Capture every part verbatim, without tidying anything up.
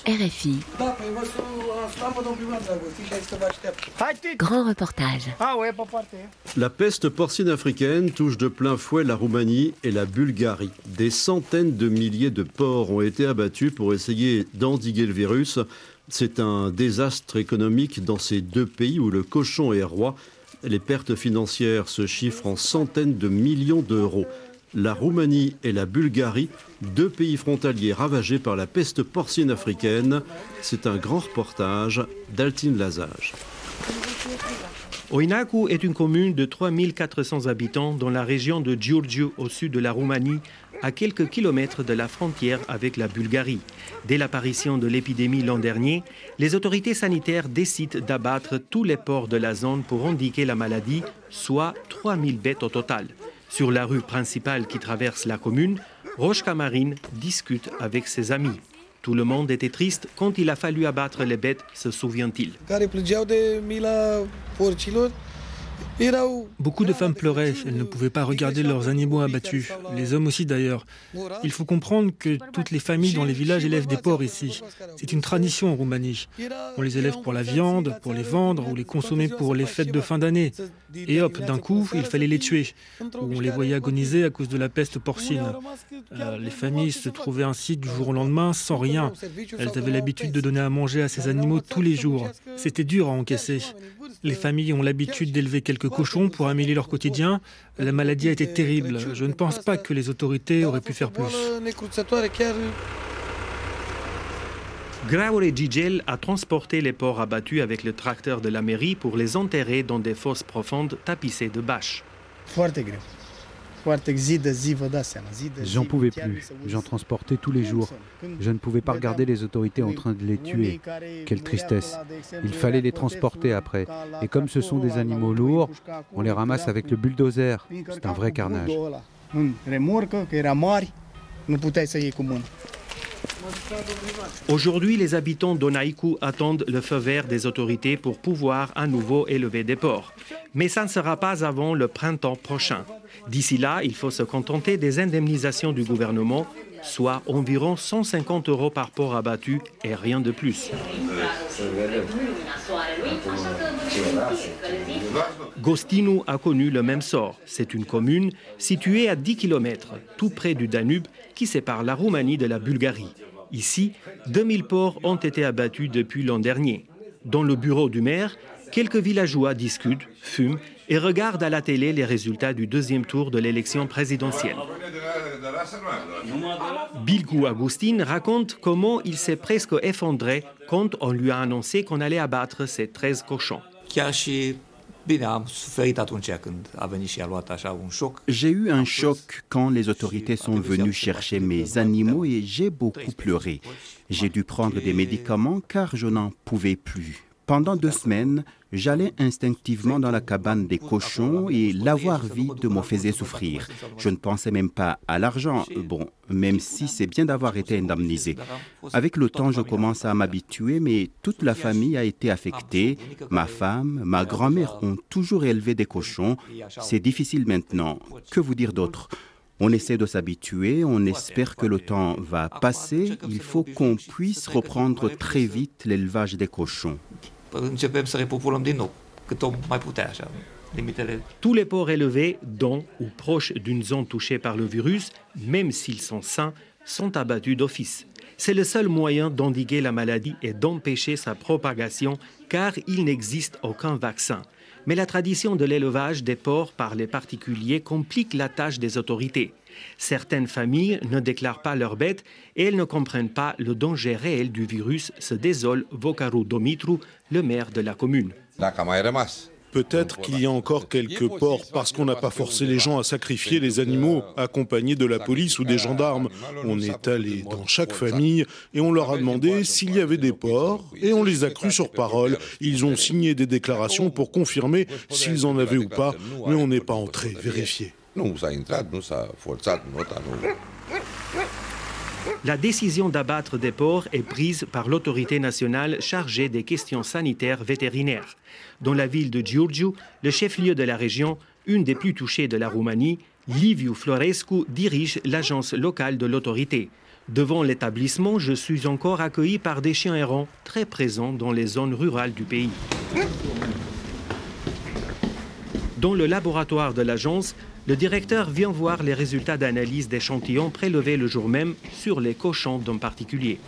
R F I. Grand reportage. La peste porcine africaine touche de plein fouet la Roumanie et la Bulgarie. Des centaines de milliers de porcs ont été abattus pour essayer d'endiguer le virus. C'est un désastre économique dans ces deux pays où le cochon est roi. Les pertes financières se chiffrent en centaines de millions d'euros. La Roumanie et la Bulgarie, deux pays frontaliers ravagés par la peste porcine africaine. C'est un grand reportage d'Altine Lazage. Oinacu est une commune de trois mille quatre cents habitants dans la région de Giurgiu, au sud de la Roumanie, à quelques kilomètres de la frontière avec la Bulgarie. Dès l'apparition de l'épidémie l'an dernier, les autorités sanitaires décident d'abattre tous les porcs de la zone pour endiguer la maladie, soit trois mille bêtes au total. Sur la rue principale qui traverse la commune, Roșca Marin discute avec ses amis. Tout le monde était triste quand il a fallu abattre les bêtes, se souvient-il. Beaucoup de femmes pleuraient, elles ne pouvaient pas regarder leurs animaux abattus, les hommes aussi d'ailleurs. Il faut comprendre que toutes les familles dans les villages élèvent des porcs ici. C'est une tradition en Roumanie. On les élève pour la viande, pour les vendre ou les consommer pour les fêtes de fin d'année. Et hop, d'un coup, il fallait les tuer. Ou on les voyait agoniser à cause de la peste porcine. Euh, les familles se trouvaient ainsi du jour au lendemain sans rien. Elles avaient l'habitude de donner à manger à ces animaux tous les jours. C'était dur à encaisser. Les familles ont l'habitude d'élever quelques cochons pour améliorer leur quotidien. La maladie a été terrible. Je ne pense pas que les autorités auraient pu faire plus. Graure Gigel a transporté les porcs abattus avec le tracteur de la mairie pour les enterrer dans des fosses profondes tapissées de bâches. J'en pouvais plus. J'en transportais tous les jours. Je ne pouvais pas regarder les autorités en train de les tuer. Quelle tristesse. Il fallait les transporter après. Et comme ce sont des animaux lourds, on les ramasse avec le bulldozer. C'est un vrai carnage. Aujourd'hui, les habitants d'Oinacu attendent le feu vert des autorités pour pouvoir à nouveau élever des porcs. Mais ça ne sera pas avant le printemps prochain. D'ici là, il faut se contenter des indemnisations du gouvernement, soit environ cent cinquante euros par porc abattu et rien de plus. Gostinu a connu le même sort. C'est une commune située à dix kilomètres, tout près du Danube, qui sépare la Roumanie de la Bulgarie. Ici, deux mille porcs ont été abattus depuis l'an dernier. Dans le bureau du maire, quelques villageois discutent, fument et regardent à la télé les résultats du deuxième tour de l'élection présidentielle. Bilgu Agustin raconte comment il s'est presque effondré quand on lui a annoncé qu'on allait abattre ces treize cochons. J'ai eu un choc quand les autorités sont venues chercher mes animaux et j'ai beaucoup pleuré. J'ai dû prendre des médicaments car je n'en pouvais plus. Pendant deux semaines, j'allais instinctivement dans la cabane des cochons et l'avoir vide me faisait souffrir. Je ne pensais même pas à l'argent, bon, même si c'est bien d'avoir été indemnisé. Avec le temps, je commence à m'habituer, mais toute la famille a été affectée. Ma femme, ma grand-mère ont toujours élevé des cochons. C'est difficile maintenant. Que vous dire d'autre ? On essaie de s'habituer, on espère que le temps va passer. Il faut qu'on puisse reprendre très vite l'élevage des cochons. Tous les porcs élevés, dans ou proches d'une zone touchée par le virus, même s'ils sont sains, sont abattus d'office. C'est le seul moyen d'endiguer la maladie et d'empêcher sa propagation, car il n'existe aucun vaccin. Mais la tradition de l'élevage des porcs par les particuliers complique la tâche des autorités. Certaines familles ne déclarent pas leurs bêtes et elles ne comprennent pas le danger réel du virus, se désole Vocaru Dumitru, le maire de la commune. Peut-être qu'il y a encore quelques porcs parce qu'on n'a pas forcé les gens à sacrifier les animaux accompagnés de la police ou des gendarmes. On est allé dans chaque famille et on leur a demandé s'il y avait des porcs et on les a crus sur parole. Ils ont signé des déclarations pour confirmer s'ils en avaient ou pas, mais on n'est pas entré vérifier. La décision d'abattre des porcs est prise par l'autorité nationale chargée des questions sanitaires vétérinaires. Dans la ville de Giurgiu, le chef-lieu de la région, une des plus touchées de la Roumanie, Liviu Florescu dirige l'agence locale de l'autorité. Devant l'établissement, je suis encore accueilli par des chiens errants très présents dans les zones rurales du pays. Dans le laboratoire de l'agence, le directeur vient voir les résultats d'analyse d'échantillons prélevés le jour même sur les cochons d'un particulier.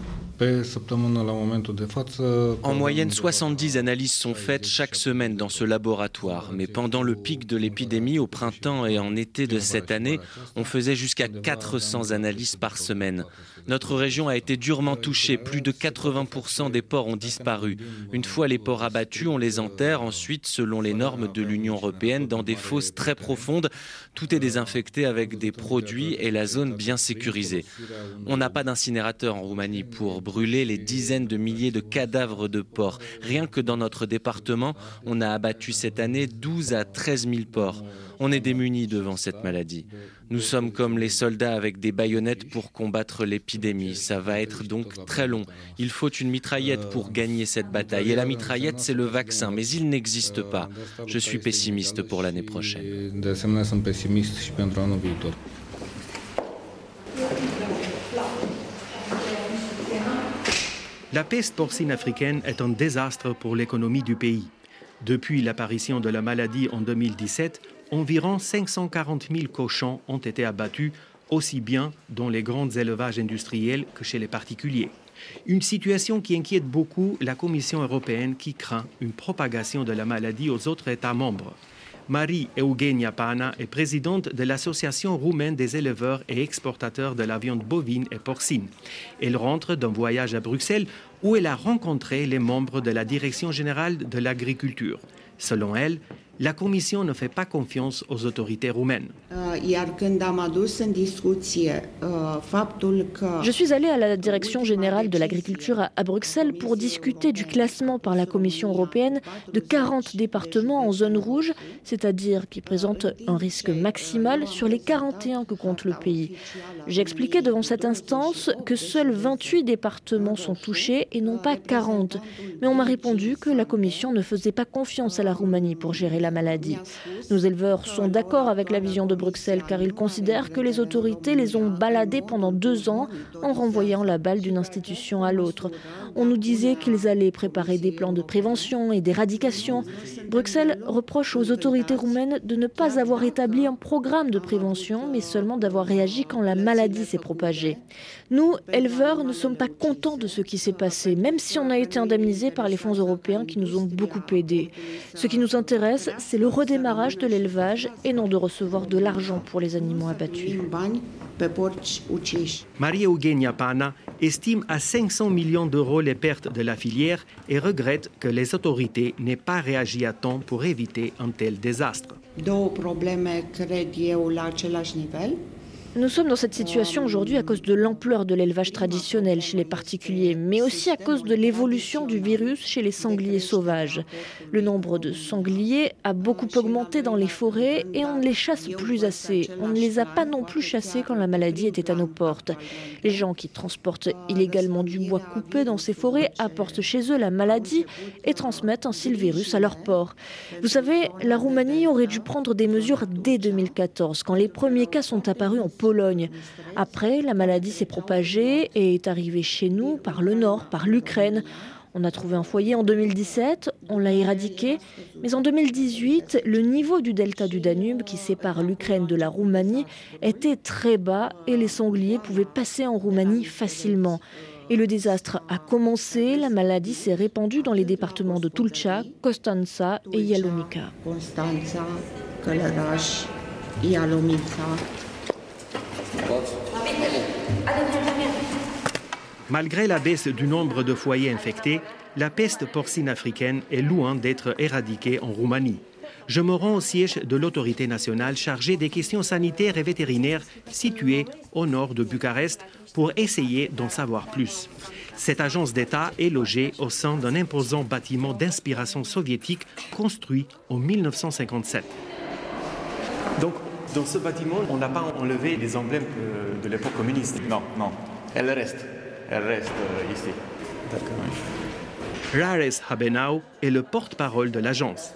En moyenne, soixante-dix analyses sont faites chaque semaine dans ce laboratoire. Mais pendant le pic de l'épidémie, au printemps et en été de cette année, on faisait jusqu'à quatre cents analyses par semaine. Notre région a été durement touchée. Plus de quatre-vingts pour cent des porcs ont disparu. Une fois les porcs abattus, on les enterre. Ensuite, selon les normes de l'Union européenne, dans des fosses très profondes. Tout est désinfecté avec des produits et la zone bien sécurisée. On n'a pas d'incinérateur en Roumanie pour brûler les dizaines de milliers de cadavres de porcs. Rien que dans notre département, on a abattu cette année douze à treize mille porcs. On est démunis devant cette maladie. Nous sommes comme les soldats avec des baïonnettes pour combattre l'épidémie. Ça va être donc très long. Il faut une mitraillette pour gagner cette bataille. Et la mitraillette, c'est le vaccin, mais il n'existe pas. Je suis pessimiste pour l'année prochaine. La peste porcine africaine est un désastre pour l'économie du pays. Depuis l'apparition de la maladie en deux mille dix-sept, environ cinq cent quarante mille cochons ont été abattus, aussi bien dans les grands élevages industriels que chez les particuliers. Une situation qui inquiète beaucoup la Commission européenne qui craint une propagation de la maladie aux autres États membres. Marie Eugenia Pana est présidente de l'Association roumaine des éleveurs et exportateurs de la viande bovine et porcine. Elle rentre d'un voyage à Bruxelles où elle a rencontré les membres de la Direction générale de l'agriculture. Selon elle, la Commission ne fait pas confiance aux autorités roumaines. Je suis allée à la Direction générale de l'agriculture à Bruxelles pour discuter du classement par la Commission européenne de quarante départements en zone rouge, c'est-à-dire qui présentent un risque maximal sur les quarante et un que compte le pays. J'ai expliqué devant cette instance que seuls vingt-huit départements sont touchés et non pas quarante. Mais on m'a répondu que la Commission ne faisait pas confiance à la Roumanie pour gérer la maladie. Nos éleveurs sont d'accord avec la vision de Bruxelles car ils considèrent que les autorités les ont baladés pendant deux ans en renvoyant la balle d'une institution à l'autre. On nous disait qu'ils allaient préparer des plans de prévention et d'éradication. Bruxelles reproche aux autorités roumaines de ne pas avoir établi un programme de prévention, mais seulement d'avoir réagi quand la maladie s'est propagée. Nous, éleveurs, ne sommes pas contents de ce qui s'est passé, même si on a été indemnisés par les fonds européens qui nous ont beaucoup aidés. Ce qui nous intéresse, c'est le redémarrage de l'élevage et non de recevoir de l'argent pour les animaux abattus. Marie Eugenia Pana estime à cinq cents millions d'euros les pertes de la filière et regrette que les autorités n'aient pas réagi à temps pour éviter un tel désastre. Nous sommes dans cette situation aujourd'hui à cause de l'ampleur de l'élevage traditionnel chez les particuliers, mais aussi à cause de l'évolution du virus chez les sangliers sauvages. Le nombre de sangliers a beaucoup augmenté dans les forêts et on ne les chasse plus assez. On ne les a pas non plus chassés quand la maladie était à nos portes. Les gens qui transportent illégalement du bois coupé dans ces forêts apportent chez eux la maladie et transmettent ainsi le virus à leurs porcs. Vous savez, la Roumanie aurait dû prendre des mesures dès deux mille quatorze, quand les premiers cas sont apparus en Pologne. Après, la maladie s'est propagée et est arrivée chez nous par le nord, par l'Ukraine. On a trouvé un foyer en deux mille dix-sept, on l'a éradiqué, mais en deux mille dix-huit, le niveau du delta du Danube qui sépare l'Ukraine de la Roumanie était très bas et les sangliers pouvaient passer en Roumanie facilement. Et le désastre a commencé, la maladie s'est répandue dans les départements de Tulcea, Constanța et Ialomica. Malgré la baisse du nombre de foyers infectés, la peste porcine africaine est loin d'être éradiquée en Roumanie. Je me rends au siège de l'autorité nationale chargée des questions sanitaires et vétérinaires située au nord de Bucarest pour essayer d'en savoir plus. Cette agence d'État est logée au sein d'un imposant bâtiment d'inspiration soviétique construit en mille neuf cent cinquante-sept. Donc, dans ce bâtiment, on n'a pas enlevé les emblèmes de l'époque communiste. Non, non. Elle reste. Elle reste ici. D'accord. Rares Habenau est le porte-parole de l'agence.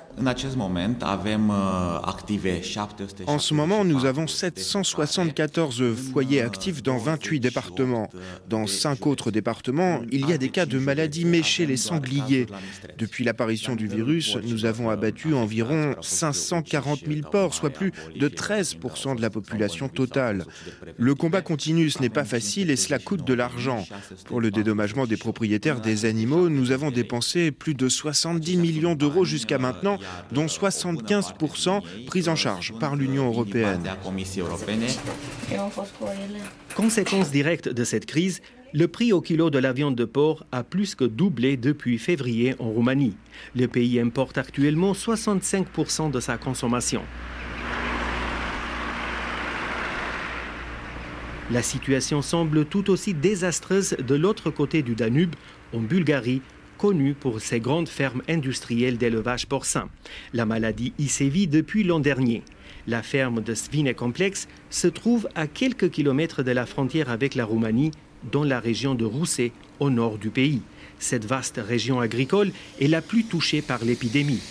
En ce moment, nous avons sept cent soixante-quatorze foyers actifs dans vingt-huit départements. Dans cinq autres départements, il y a des cas de maladies, mais chez les sangliers. Depuis l'apparition du virus, nous avons abattu environ cinq cent quarante mille porcs, soit plus de treize pour cent de la population totale. Le combat continue, ce n'est pas facile et cela coûte de l'argent. Pour le dédommagement des propriétaires des animaux, nous avons dépensé plus de soixante-dix millions d'euros jusqu'à maintenant, dont soixante-quinze pour cent pris en charge par l'Union européenne. Conséquence directe de cette crise, le prix au kilo de la viande de porc a plus que doublé depuis février en Roumanie. Le pays importe actuellement soixante-cinq pour cent de sa consommation. La situation semble tout aussi désastreuse de l'autre côté du Danube, en Bulgarie, connue pour ses grandes fermes industrielles d'élevage porcin. La maladie y sévit depuis l'an dernier. La ferme de Svinecomplex se trouve à quelques kilomètres de la frontière avec la Roumanie, dans la région de Russe, au nord du pays. Cette vaste région agricole est la plus touchée par l'épidémie.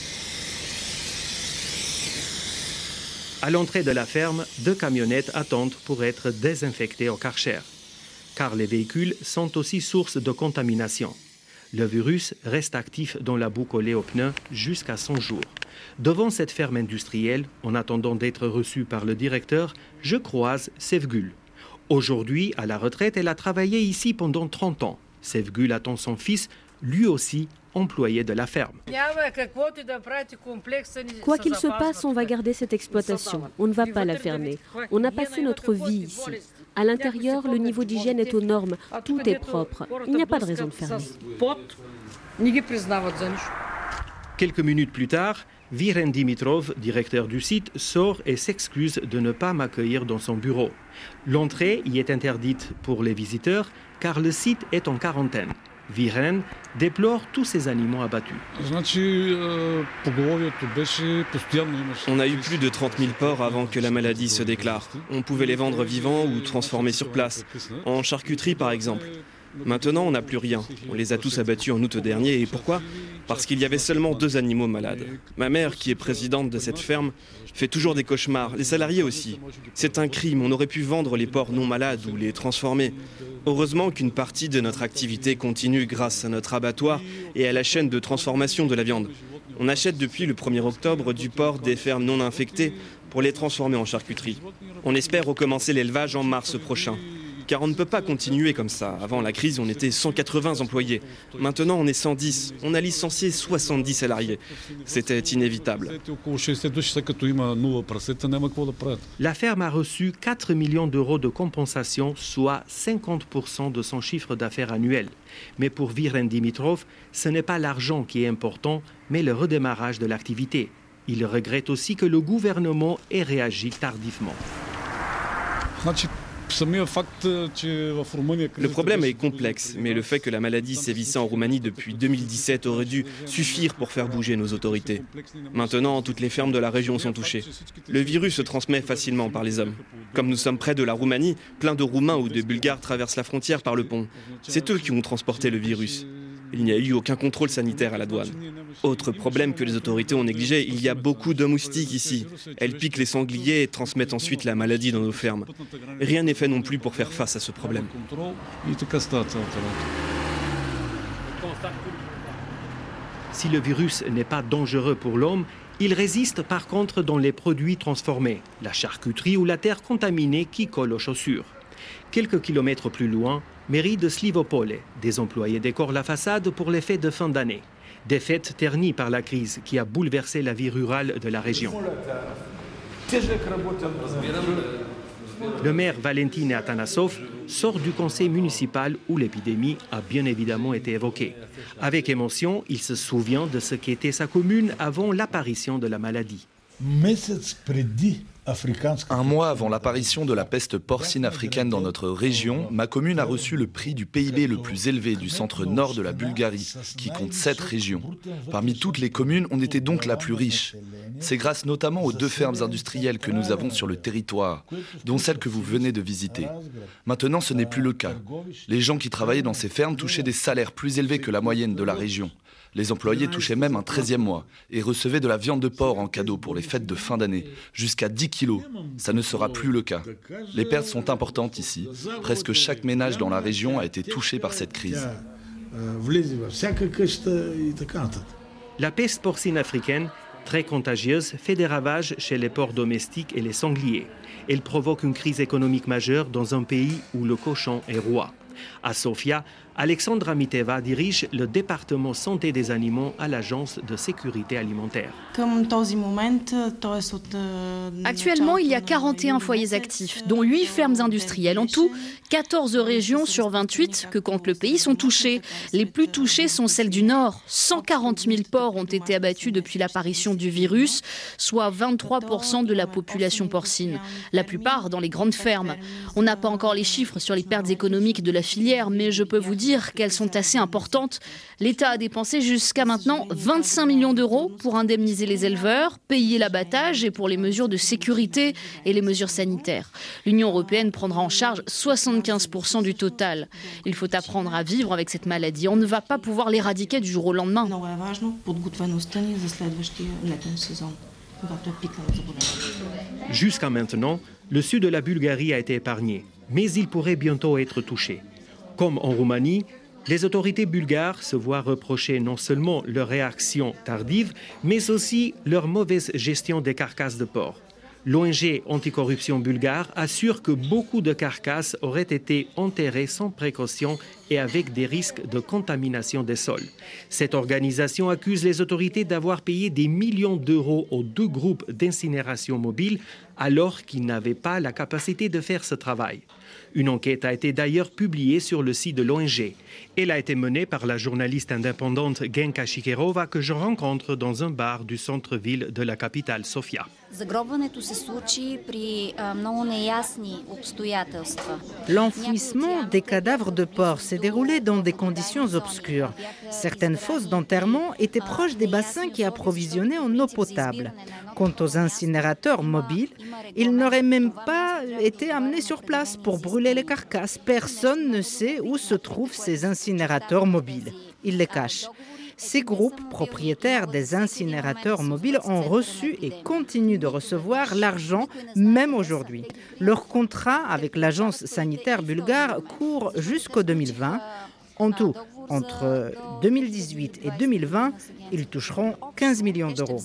À l'entrée de la ferme, deux camionnettes attendent pour être désinfectées au Karcher, car les véhicules sont aussi source de contamination. Le virus reste actif dans la boue collée aux pneus jusqu'à cent jours. Devant cette ferme industrielle, en attendant d'être reçue par le directeur, je croise Sevgül. Aujourd'hui, à la retraite, elle a travaillé ici pendant trente ans. Sevgül attend son fils, lui aussi employé de la ferme. Quoi qu'il se passe, on va garder cette exploitation. On ne va pas la fermer. On a passé notre vie ici. À l'intérieur, le niveau d'hygiène est aux normes. Tout est propre. Il n'y a pas de raison de fermer. Quelques minutes plus tard, Viren Dimitrov, directeur du site, sort et s'excuse de ne pas m'accueillir dans son bureau. L'entrée y est interdite pour les visiteurs car le site est en quarantaine. Viren déplore tous ces animaux abattus. On a eu plus de trente mille porcs avant que la maladie se déclare. On pouvait les vendre vivants ou transformés sur place, en charcuterie par exemple. Maintenant, on n'a plus rien. On les a tous abattus en août dernier. Et pourquoi ? Parce qu'il y avait seulement deux animaux malades. Ma mère, qui est présidente de cette ferme, fait toujours des cauchemars. Les salariés aussi. C'est un crime. On aurait pu vendre les porcs non malades ou les transformer. Heureusement qu'une partie de notre activité continue grâce à notre abattoir et à la chaîne de transformation de la viande. On achète depuis le premier octobre du porc des fermes non infectées pour les transformer en charcuterie. On espère recommencer l'élevage en mars prochain. Car on ne peut pas continuer comme ça. Avant la crise, on était cent quatre-vingts employés. Maintenant, on est cent dix. On a licencié soixante-dix salariés. C'était inévitable. La ferme a reçu quatre millions d'euros de compensation, soit cinquante pour cent de son chiffre d'affaires annuel. Mais pour Viren Dimitrov, ce n'est pas l'argent qui est important, mais le redémarrage de l'activité. Il regrette aussi que le gouvernement ait réagi tardivement. Le problème est complexe, mais le fait que la maladie sévissait en Roumanie depuis deux mille dix-sept aurait dû suffire pour faire bouger nos autorités. Maintenant, toutes les fermes de la région sont touchées. Le virus se transmet facilement par les hommes. Comme nous sommes près de la Roumanie, plein de Roumains ou de Bulgares traversent la frontière par le pont. C'est eux qui ont transporté le virus. Il n'y a eu aucun contrôle sanitaire à la douane. Autre problème que les autorités ont négligé, il y a beaucoup de moustiques ici. Elles piquent les sangliers et transmettent ensuite la maladie dans nos fermes. Rien n'est fait non plus pour faire face à ce problème. Si le virus n'est pas dangereux pour l'homme, il résiste par contre dans les produits transformés, la charcuterie ou la terre contaminée qui colle aux chaussures. Quelques kilomètres plus loin, mairie de Slivopole, des employés décorent la façade pour les fêtes de fin d'année. Des fêtes ternies par la crise qui a bouleversé la vie rurale de la région. Le maire Valentin Atanasov sort du conseil municipal où l'épidémie a bien évidemment été évoquée. Avec émotion, il se souvient de ce qu'était sa commune avant l'apparition de la maladie. Un mois avant l'apparition de la peste porcine africaine dans notre région, ma commune a reçu le prix du P I B le plus élevé du centre-nord de la Bulgarie, qui compte sept régions. Parmi toutes les communes, on était donc la plus riche. C'est grâce notamment aux deux fermes industrielles que nous avons sur le territoire, dont celle que vous venez de visiter. Maintenant, ce n'est plus le cas. Les gens qui travaillaient dans ces fermes touchaient des salaires plus élevés que la moyenne de la région. Les employés touchaient même un treizième mois et recevaient de la viande de porc en cadeau pour les fêtes de fin d'année, jusqu'à dix kilos. Ça ne sera plus le cas. Les pertes sont importantes ici. Presque chaque ménage dans la région a été touché par cette crise. La peste porcine africaine, très contagieuse, fait des ravages chez les porcs domestiques et les sangliers. Elle provoque une crise économique majeure dans un pays où le cochon est roi. À Sofia, Alexandra Miteva dirige le département santé des animaux à l'agence de sécurité alimentaire. Actuellement, il y a quarante et un foyers actifs, dont huit fermes industrielles. En tout, quatorze régions sur vingt-huit que compte le pays sont touchées. Les plus touchées sont celles du Nord. cent quarante mille porcs ont été abattus depuis l'apparition du virus, soit vingt-trois pour cent de la population porcine. La plupart dans les grandes fermes. On n'a pas encore les chiffres sur les pertes économiques de la filière, mais je peux vous dire qu'elles sont assez importantes. L'État a dépensé jusqu'à maintenant vingt-cinq millions d'euros pour indemniser les éleveurs, payer l'abattage et pour les mesures de sécurité et les mesures sanitaires. L'Union européenne prendra en charge soixante-quinze pour cent du total. Il faut apprendre à vivre avec cette maladie. On ne va pas pouvoir l'éradiquer du jour au lendemain. Jusqu'à maintenant, le sud de la Bulgarie a été épargné, mais il pourrait bientôt être touché. Comme en Roumanie, les autorités bulgares se voient reprocher non seulement leur réaction tardive, mais aussi leur mauvaise gestion des carcasses de porc. L'O N G anticorruption bulgare assure que beaucoup de carcasses auraient été enterrées sans précaution et avec des risques de contamination des sols. Cette organisation accuse les autorités d'avoir payé des millions d'euros aux deux groupes d'incinération mobile alors qu'ils n'avaient pas la capacité de faire ce travail. Une enquête a été d'ailleurs publiée sur le site de l'O N G. Elle a été menée par la journaliste indépendante Genka Shikerova que je rencontre dans un bar du centre-ville de la capitale, Sofia. L'enfouissement des cadavres de porc s'est déroulé dans des conditions obscures. Certaines fosses d'enterrement étaient proches des bassins qui approvisionnaient en eau potable. Quant aux incinérateurs mobiles, ils n'auraient même pas été amenés sur place pour brûler les carcasses. Personne ne sait où se trouvent ces incinérateurs mobiles. Ils les cachent. Ces groupes propriétaires des incinérateurs mobiles ont reçu et continuent de recevoir l'argent même aujourd'hui. Leur contrat avec l'agence sanitaire bulgare court jusqu'en deux mille vingt. En tout, entre deux mille dix-huit et deux mille vingt, ils toucheront quinze millions d'euros.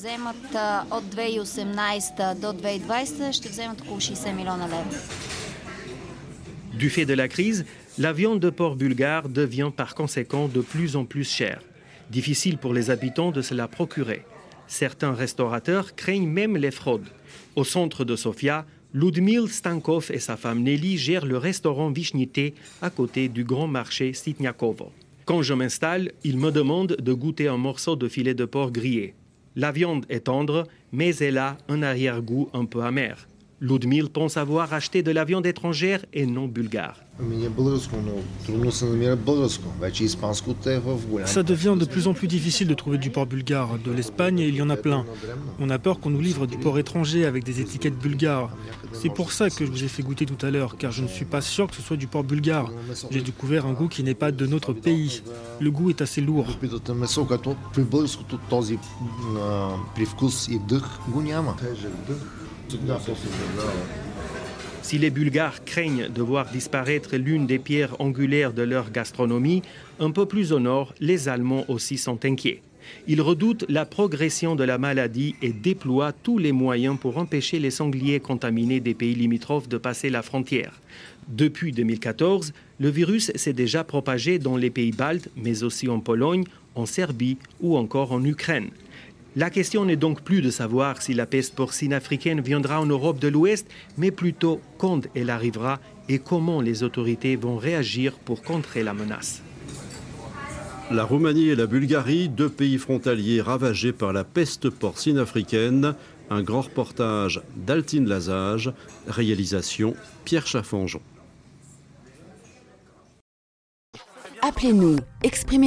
Du fait de la crise, la viande de porc bulgare devient par conséquent de plus en plus chère. Difficile pour les habitants de se la procurer. Certains restaurateurs craignent même les fraudes. Au centre de Sofia, Ludmil Stankov et sa femme Nelly gèrent le restaurant Vishnité à côté du grand marché Sitniakovo. Quand je m'installe, ils me demandent de goûter un morceau de filet de porc grillé. La viande est tendre, mais elle a un arrière-goût un peu amer. Ludmil pense avoir acheté de la viande étrangère et non bulgare. Ça devient de plus en plus difficile de trouver du porc bulgare. De l'Espagne, il y en a plein. On a peur qu'on nous livre du porc étranger avec des étiquettes bulgares. C'est pour ça que je vous ai fait goûter tout à l'heure, car je ne suis pas sûr que ce soit du porc bulgare. J'ai découvert un goût qui n'est pas de notre pays. Le goût est assez lourd. Si les Bulgares craignent de voir disparaître l'une des pierres angulaires de leur gastronomie, un peu plus au nord, les Allemands aussi sont inquiets. Ils redoutent la progression de la maladie et déploient tous les moyens pour empêcher les sangliers contaminés des pays limitrophes de passer la frontière. Depuis deux mille quatorze, le virus s'est déjà propagé dans les pays baltes, mais aussi en Pologne, en Serbie ou encore en Ukraine. La question n'est donc plus de savoir si la peste porcine africaine viendra en Europe de l'Ouest, mais plutôt quand elle arrivera et comment les autorités vont réagir pour contrer la menace. La Roumanie et la Bulgarie, deux pays frontaliers ravagés par la peste porcine africaine. Un grand reportage d'Altine Lazage, réalisation Pierre Chaffanjon. Appelez-nous, exprimez